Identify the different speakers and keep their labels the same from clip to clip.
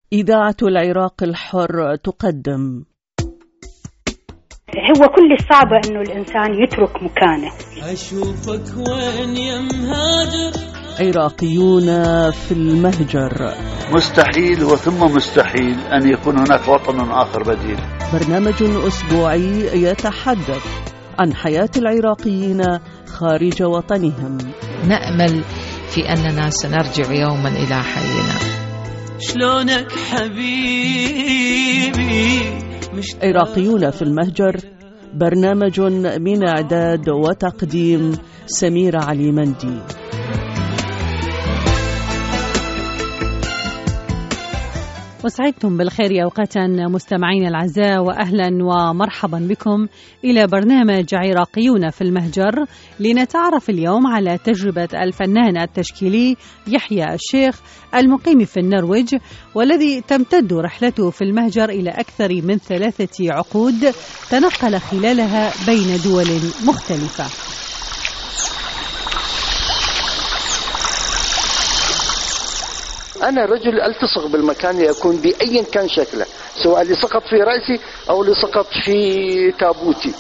Speaker 1: إذاعة العراق الحر تقدم.
Speaker 2: هو كل الصعب إنه الإنسان يترك مكانه.
Speaker 3: أشوفك وين يا مهاجر.
Speaker 1: عراقيون في المهجر.
Speaker 4: مستحيل وثم مستحيل أن يكون هناك وطن آخر بديل.
Speaker 1: برنامج أسبوعي يتحدث عن حياة العراقيين خارج وطنهم.
Speaker 5: نأمل في أننا سنرجع يوما إلى حينا.
Speaker 3: شلونك حبيبي.
Speaker 1: عراقيون في المهجر، برنامج من إعداد وتقديم سميرة علي مندي. وسعدتم بالخير أوقاتا مستمعين الأعزاء، وأهلا ومرحبا بكم إلى برنامج عراقيون في المهجر، لنتعرف اليوم على تجربة الفنان التشكيلي يحيى الشيخ المقيم في النرويج، والذي تمتد رحلته في المهجر إلى أكثر من 3 عقود تنقل خلالها بين دول مختلفة.
Speaker 6: أنا رجل ألتصق بالمكان اللي أكون بأيا كان شكله، سواء اللي سقط في رأسي أو اللي سقط في تابوتي.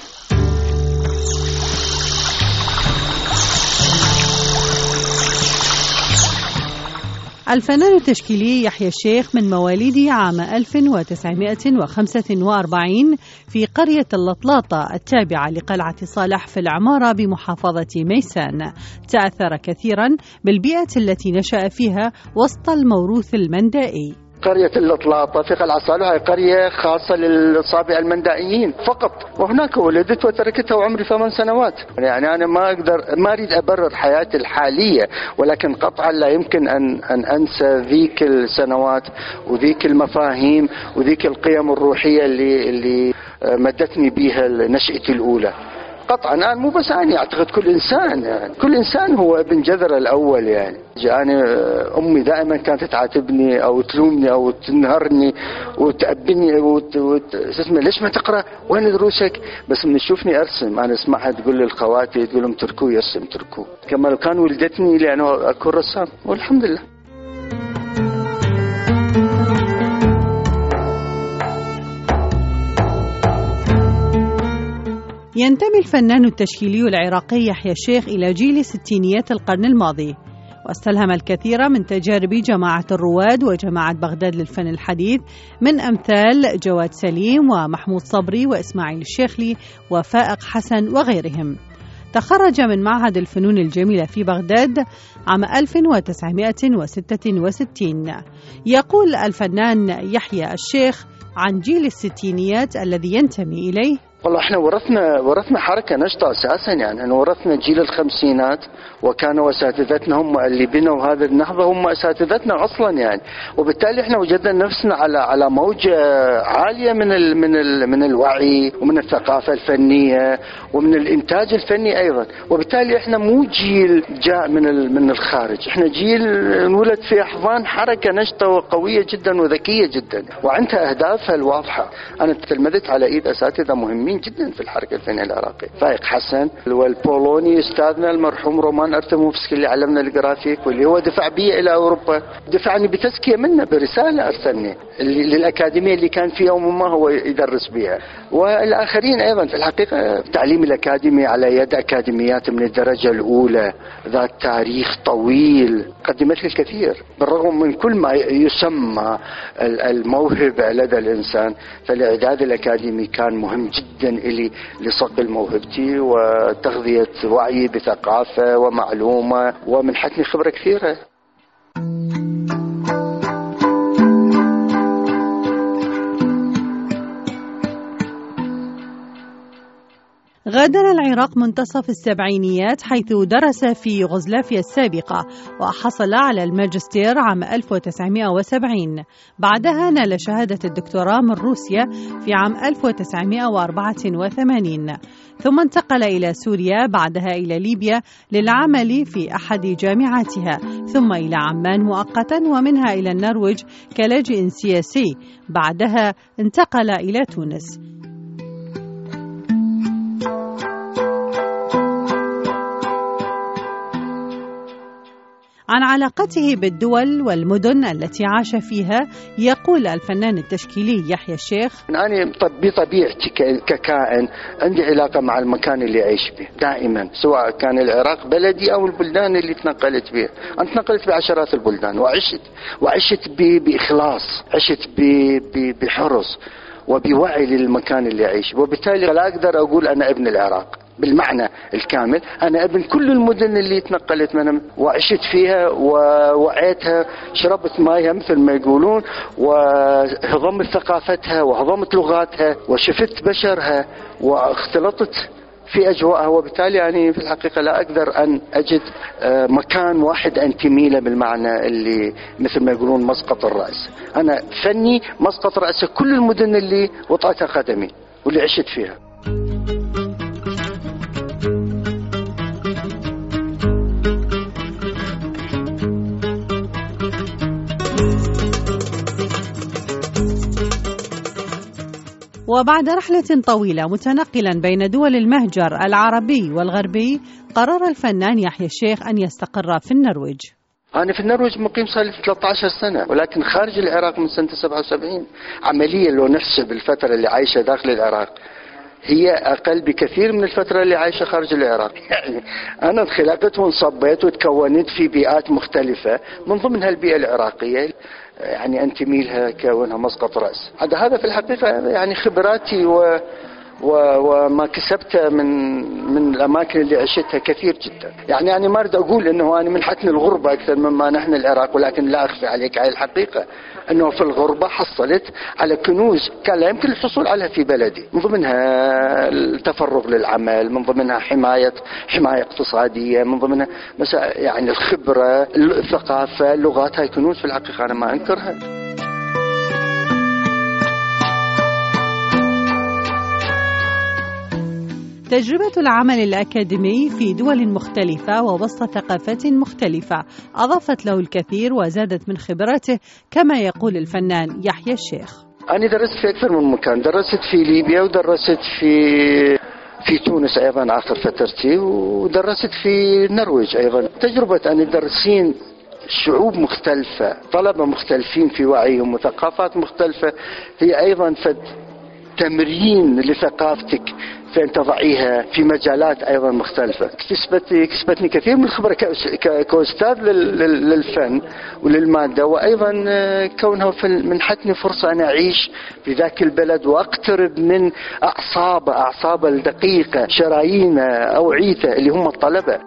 Speaker 1: الفنان التشكيلي يحيى الشيخ من مواليد عام 1945 في قرية اللطلاطة التابعة لقلعة صالح في العمارة بمحافظة ميسان. تأثر كثيرا بالبيئة التي نشأ فيها وسط الموروث المندائي.
Speaker 6: قرية اللطلاطة في قلعة صالح هي قرية خاصة للصابئة المندائيين فقط، وهناك ولدت وتركتها وعمري 8 سنوات. يعني أنا ما أريد أبرر حياتي الحالية، ولكن قطعا لا يمكن أن أنسى ذيك السنوات وذيك المفاهيم وذيك القيم الروحية اللي مدتني بها نشأتي الأولى. قطعا أنا مو بس أنا، أعتقد كل إنسان هو ابن جذر الأول. يعني أمي دائما كانت تعاتبني أو تلومني أو تنهرني وتأبني ليش ما تقرأ، وين دروسك؟ بس من تشوفني أرسم أنا اسمعها تقول للخواتي، تقول لهم تركوا يرسم تركوا، كما لو كان ولدتني لأنه أكون رسام، والحمد لله.
Speaker 1: ينتمي الفنان التشكيلي العراقي يحيى الشيخ إلى جيل ستينيات القرن الماضي، واستلهم الكثير من تجارب جماعة الرواد وجماعة بغداد للفن الحديث من أمثال جواد سليم ومحمود صبري وإسماعيل الشيخلي وفائق حسن وغيرهم. تخرج من معهد الفنون الجميلة في بغداد عام 1966. يقول الفنان يحيى الشيخ عن جيل الستينيات الذي ينتمي إليه:
Speaker 6: والله احنا ورثنا حركة نشطة اساسا. يعني احنا ورثنا جيل الخمسينات، وكانوا اساتذتنا هم اللي بنوا هذه النهضة، هم اساتذتنا اصلا يعني. وبالتالي احنا وجدنا نفسنا على موجة عالية من الوعي ومن الثقافة الفنية ومن الانتاج الفني ايضا. وبالتالي احنا مو جيل جاء من الخارج، احنا جيل انولد في احضان حركة نشطة وقوية جدا وذكية جدا وعندها اهدافها الواضحة. انا تلمذت على ايد اساتذة مهمين جدا في الحركة الفنية العراقية، فائق حسن والبولوني استاذنا المرحوم رومان ارتموفسكي اللي علمنا الجرافيك، واللي هو دفع بي الى اوروبا، دفعني بتزكية منه برسالة ارسلني للاكاديمية اللي كان في يوم ما هو يدرس بها، والاخرين ايضا. في الحقيقة التعليم الاكاديمي على يد اكاديميات من الدرجة الاولى ذات تاريخ طويل قدمت لي الكثير، بالرغم من كل ما يسمى الموهبة لدى الانسان، فالاعداد الاكاديمي كان مهم جدا إلي لصقل موهبتي وتغذية وعي بثقافة ومعلومة، ومنحتني خبرة كثيرة.
Speaker 1: غادر العراق منتصف السبعينيات، حيث درس في يوغوسلافيا السابقة وحصل على الماجستير عام 1970. بعدها نال شهادة الدكتوراه من روسيا في عام 1984، ثم انتقل إلى سوريا، بعدها إلى ليبيا للعمل في أحد جامعاتها، ثم إلى عمان مؤقتا، ومنها إلى النرويج كلاجئ سياسي. بعدها انتقل إلى تونس. عن علاقته بالدول والمدن التي عاش فيها يقول الفنان التشكيلي يحيى الشيخ:
Speaker 6: أنا بطبيعتي ككائن عندي علاقة مع المكان اللي أعيش به دائما، سواء كان العراق بلدي أو البلدان اللي تنقلت بها. أنا تنقلت بعشرات البلدان وعشت بإخلاص، عشت بحرص وبوعي للمكان اللي أعيش، وبالتالي لا أقدر أقول أنا ابن العراق بالمعنى الكامل. أنا ابن كل المدن اللي تنقلت منها وعشت فيها ووعيتها، شربت مايها مثل ما يقولون، وهضمت ثقافتها وهضمت لغاتها وشفت بشرها واختلطت في أجواءها. وبالتالي يعني في الحقيقة لا أقدر أن أجد مكان واحد أنتمي له بالمعنى اللي مثل ما يقولون مسقط الرأس. أنا فني مسقط رأس كل المدن اللي وطأتها قدمي واللي عشت فيها.
Speaker 1: وبعد رحلة طويلة متنقلا بين دول المهجر العربي والغربي، قرر الفنان يحيى الشيخ أن يستقر في النرويج.
Speaker 6: أنا في النرويج مقيم صار لي 13 سنة، ولكن خارج العراق من سنة 77. عمليا لو نحسب الفترة اللي عايشة داخل العراق هي أقل بكثير من الفترة اللي عايشة خارج العراق. يعني أنا انخلقت وانصبيت وتكونت في بيئات مختلفة، من ضمنها البيئة العراقية يعني أنتمي لها كونها مسقط رأس. هذا في الحقيقة يعني خبراتي وما كسبته من الأماكن اللي عشتها كثير جدا. يعني أنا ما أريد أقول أنه أنا منحتني الغربة أكثر مما نحن العراق، ولكن لا أخفي عليك هاي الحقيقة أنه في الغربة حصلت على كنوز كان لا يمكن الحصول عليها في بلدي، من ضمنها التفرغ للعمل، من ضمنها حماية اقتصادية، من ضمنها مثلا يعني الخبرة، الثقافة، اللغات. هاي كنوز في الحقيقة أنا ما أنكرها.
Speaker 1: تجربة العمل الأكاديمي في دول مختلفة ووسط ثقافات مختلفة أضافت له الكثير وزادت من خبراته، كما يقول الفنان يحيى الشيخ.
Speaker 6: أنا درست في أكثر من مكان، درست في ليبيا ودرست في تونس أيضا آخر فترتي، ودرست في النرويج أيضا. تجربة أن يدرسين شعوب مختلفة، طلبة مختلفين في وعيهم وثقافات مختلفة، هي أيضا تمرين لثقافتك فأن تضعيها في مجالات أيضا مختلفة. كسبتني كثير من الخبرة كأستاذ للفن وللمادة، وأيضا كونها منحتني فرصة أن أعيش في ذاك البلد وأقترب من أعصاب الدقيقة، شرايين أوعيته اللي هم الطلبة.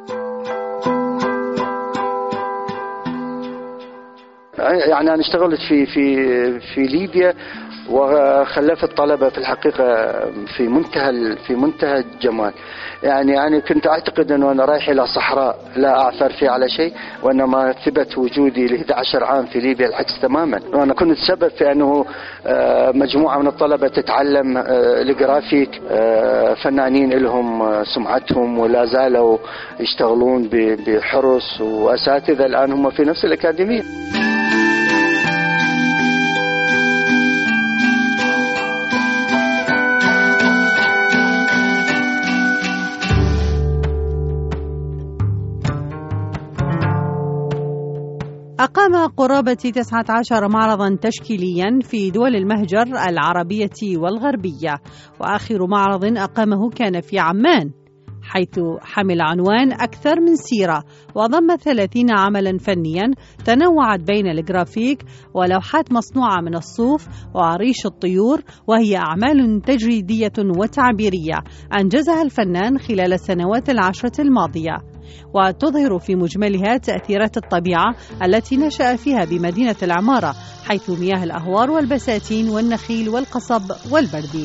Speaker 6: يعني أنا اشتغلت في ليبيا وخلفت طلبة في الحقيقة في منتهى الجمال. يعني أنا كنت أعتقد أنه أنا رايح إلى صحراء لا أعثر فيها على شيء، وإنما ثبت وجودي ل 11 عام في ليبيا العكس تماما. وأنا كنت سبب في أنه مجموعة من الطلبة تتعلم الجرافيك، فنانين لهم سمعتهم ولا زالوا يشتغلون بحرص، وأساتذة الآن هم في نفس الأكاديمية.
Speaker 1: أقام قرابة 19 معرضا تشكيليا في دول المهجر العربية والغربية، وآخر معرض أقامه كان في عمان، حيث حمل عنوان أكثر من سيرة، وضم 30 عملا فنيا تنوعت بين الجرافيك ولوحات مصنوعة من الصوف وعريش الطيور، وهي أعمال تجريدية وتعبيرية أنجزها الفنان خلال السنوات العشرة الماضية، وتظهر في مجملها تأثيرات الطبيعة التي نشأ فيها بمدينة العمارة، حيث مياه الأهوار والبساتين والنخيل والقصب والبردي.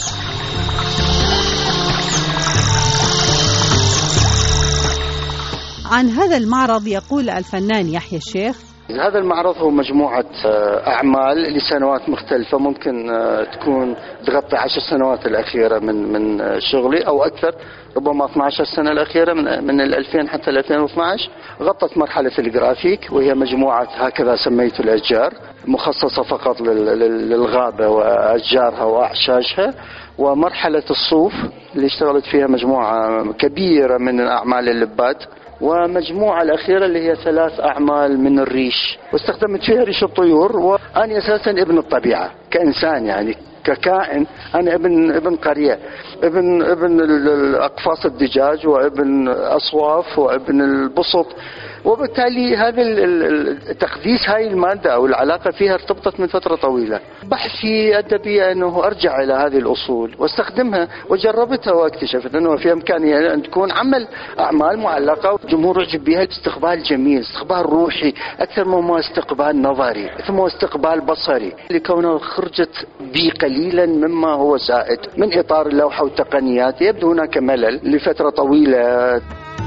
Speaker 1: عن هذا المعرض يقول الفنان يحيى الشيخ:
Speaker 6: هذا المعرض هو مجموعة أعمال لسنوات مختلفة، ممكن تكون تغطي 10 سنوات الأخيرة من شغلي أو أكثر، ربما 12 سنة الأخيرة من 2000 حتى 2012. غطت مرحلة الجرافيك، وهي مجموعة هكذا سميت الأشجار، مخصصة فقط للغابة وأشجارها وأعشاشها، ومرحلة الصوف اللي اشتغلت فيها مجموعة كبيرة من أعمال اللبات ومجموعة الأخيرة اللي هي 3 أعمال من الريش، واستخدمت فيها ريش الطيور. وأنا أساسا ابن الطبيعة كإنسان، يعني ككائن أنا ابن قرية، ابن أقفاص الدجاج وابن أصواف وابن البسط. وبالتالي هذا التقديس هاي المادة أو العلاقة فيها ارتبطت من فترة طويلة. بحثي أدبي أنه أرجع إلى هذه الأصول واستخدمها، وجربتها واكتشفت أنه في إمكانية أن تكون أعمال معلقة والجمهور يعجب بها. استقبال جميل، استقبال روحي أكثر مما استقبال نظري، أكثر مما استقبال بصري، لكونه خرجت بي قليلا مما هو سائد من إطار اللوحة والتقنيات. يبدو هناك ملل لفترة طويلة.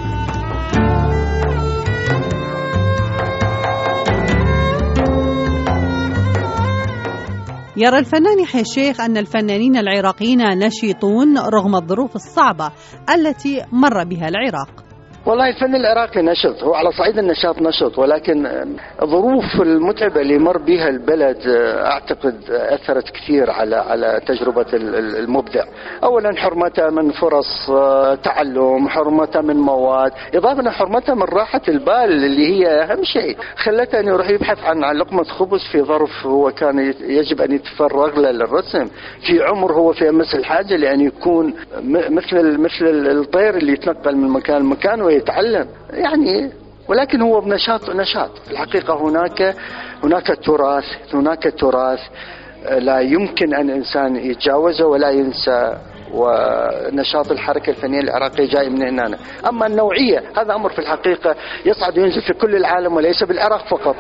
Speaker 1: يرى الفنان يحيى الشيخ أن الفنانين العراقيين نشيطون رغم الظروف الصعبة التي مر بها العراق.
Speaker 6: والله الفن العراقي نشط، هو على صعيد النشاط نشط، ولكن الظروف المتعبة اللي مر بها البلد أعتقد أثرت كثير على تجربة المبدع. أولا حرمته من فرص تعلم، حرمته من مواد، إضافة حرمته من راحة البال اللي هي أهم شيء، خلته أن يروح يبحث عن لقمة خبز في ظرف هو كان يجب أن يتفرغ له للرسم، في عمر هو في أمس الحاجة لأن يكون مثل الطير اللي يتنقل من مكان لمكان ويتعلم يعني. ولكن هو بنشاط في الحقيقة. هناك تراث لا يمكن أن إنسان يتجاوزه ولا ينسى، ونشاط الحركة الفنية العراقية جاي من هنا. أما النوعية هذا أمر في الحقيقة يصعد وينزل في كل العالم وليس بالعراق فقط.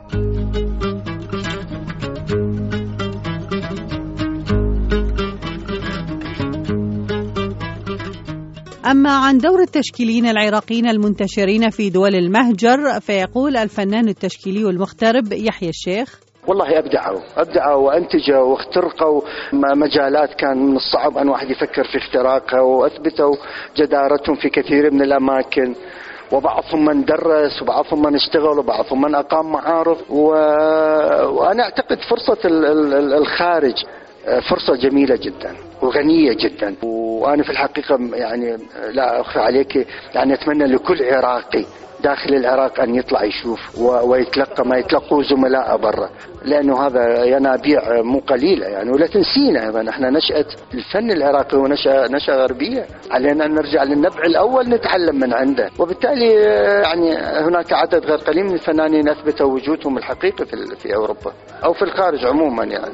Speaker 1: أما عن دور التشكيليين العراقيين المنتشرين في دول المهجر فيقول الفنان التشكيلي المغترب يحيى الشيخ:
Speaker 6: والله أبدعوا وأنتجوا واخترقوا مجالات كان من الصعب أن واحد يفكر في اختراقها، وأثبتوا جدارتهم في كثير من الأماكن، وبعضهم من درس وبعضهم من اشتغل وبعضهم من أقام معارض. وأنا أعتقد فرصة الخارج فرصة جميلة جدا وغنية جدا. وأنا في الحقيقة يعني لا أخفى عليك، يعني أتمنى لكل عراقي داخل العراق أن يطلع يشوف ويتلقى ما يتلقوا زملاء برا، لأنه هذا ينابيع مو قليلة يعني. ولا تنسينا أيضا احنا نشأة الفن العراقي ونشأة غربية، علينا أن نرجع للنبع الأول نتعلم من عنده. وبالتالي يعني هناك عدد غير قليل من الفنانين أثبتوا وجودهم الحقيقي في أوروبا أو في الخارج عموما يعني.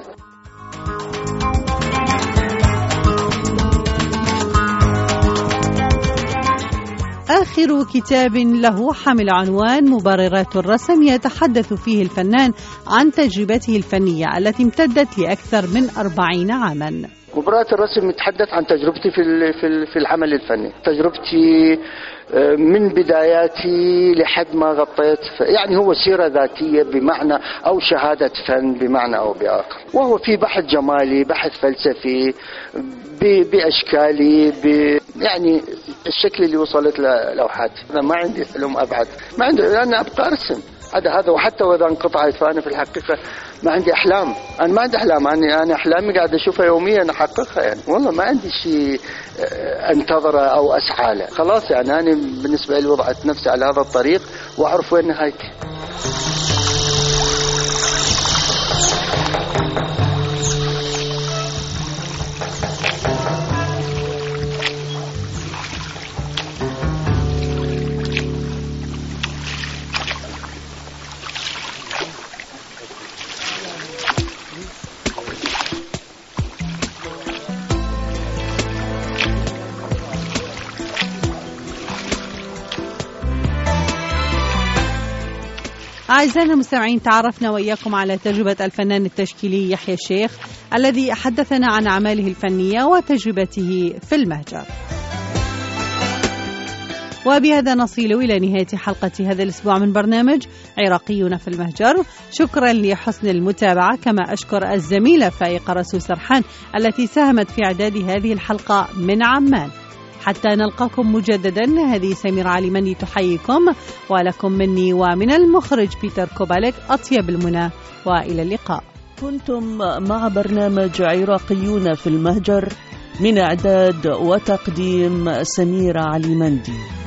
Speaker 1: آخر كتاب له حمل عنوان مبررات الرسم يتحدث فيه الفنان عن تجربته الفنية التي امتدت لأكثر من 40 عاما.
Speaker 6: مبررات الرسم يتحدث عن تجربتي في العمل الفني، تجربتي من بداياتي لحد ما غطيت يعني هو سيرة ذاتية بمعنى أو شهادة فن بمعنى أو بآخر، وهو في بحث جمالي، بحث فلسفي بأشكالي يعني الشكل اللي وصلت للوحات. أنا ما عندي حلم أبعد، ما عندي، أنا أبقى أرسم هذا. وحتى وإذا انقطعت فأنا في الحقيقة ما عندي أحلام، أنا ما عندي أحلام، أنا أحلامي قاعد أشوفها يوميا أحققها يعني. والله ما عندي شيء أنتظره أو أسعى له، خلاص يعني أنا بالنسبة لي وضعت نفسي على هذا الطريق وأعرف وين نهايتي.
Speaker 1: أعزائنا المستمعين، تعرفنا وإياكم على تجربة الفنان التشكيلي يحيى الشيخ الذي حدثنا عن أعماله الفنية وتجربته في المهجر. وبهذا نصل إلى نهاية حلقة هذا الأسبوع من برنامج عراقيون في المهجر. شكرا لحسن المتابعة، كما أشكر الزميلة فائقة رسول سرحان التي ساهمت في إعداد هذه الحلقة من عمان. حتى نلقاكم مجددا، هذه سميرة علي تحييكم، ولكم مني ومن المخرج بيتر كوباليك أطيب المنى، وإلى اللقاء.
Speaker 7: كنتم مع برنامج عراقيون في المهجر، من إعداد وتقديم سميرة علي.